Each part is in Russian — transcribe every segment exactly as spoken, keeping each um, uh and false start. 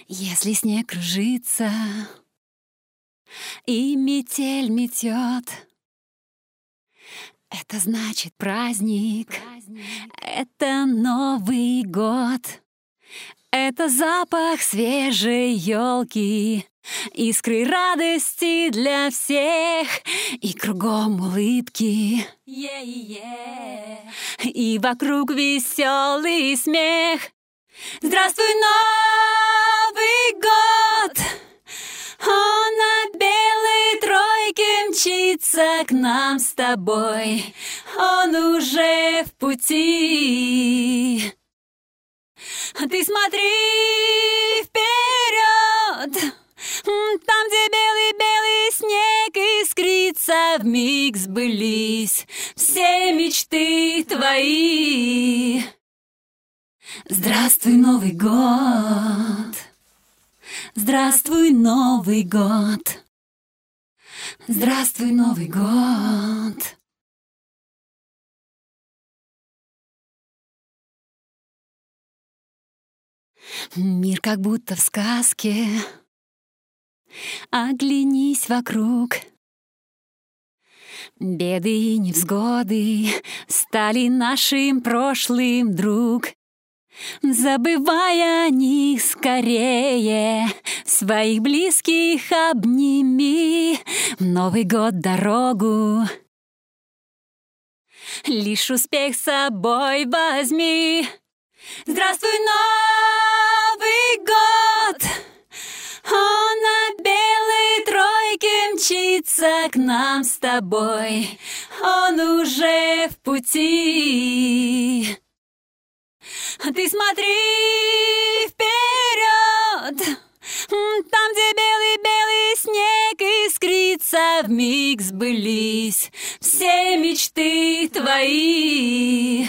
Если снег кружится и метель метет, это значит праздник, это Новый год, это запах свежей елки, искры радости для всех, и кругом улыбки, yeah-yeah. И вокруг веселый смех. Здравствуй, Новый год! Он на белой тройке мчится к нам с тобой. Он уже в пути. Ты смотри вперед, там, где белый-белый снег искрится, вмиг сбылись все мечты твои. Здравствуй, Новый год! Здравствуй, Новый год! Здравствуй, Новый год! Мир как будто в сказке. Оглянись вокруг. Беды и невзгоды стали нашим прошлым, друг. Забывая о них скорее, своих близких обними, в Новый год дорогу. Лишь успех с собой возьми. Здравствуй, Новый год! Он на белой тройке мчится к нам с тобой. Он уже в пути. Ты смотри вперед, там, где белый-белый снег искрится, вмиг сбылись все мечты твои.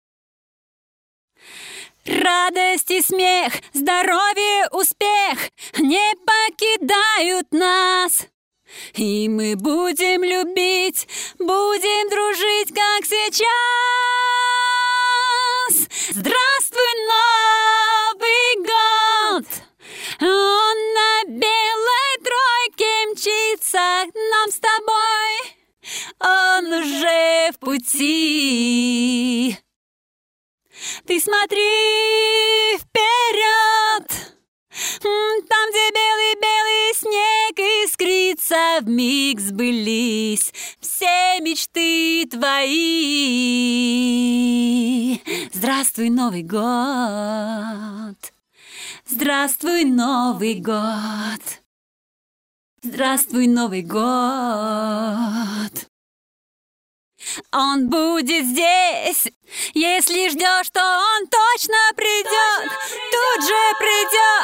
Радость и смех, здоровье, успех не покидают нас. И мы будем любить, будем дружить, как сейчас. Здравствуй, Новый год! Он на белой тройке мчится к нам с тобой. Он уже в пути. Ты смотри вперед, там, где белый-белый снег искрится, вмиг сбылись все мечты твои. Здравствуй, Новый год! Здравствуй, Новый год! Здравствуй, Новый год! Он будет здесь, если ждешь, то он точно придет, точно придет. Тут же придет.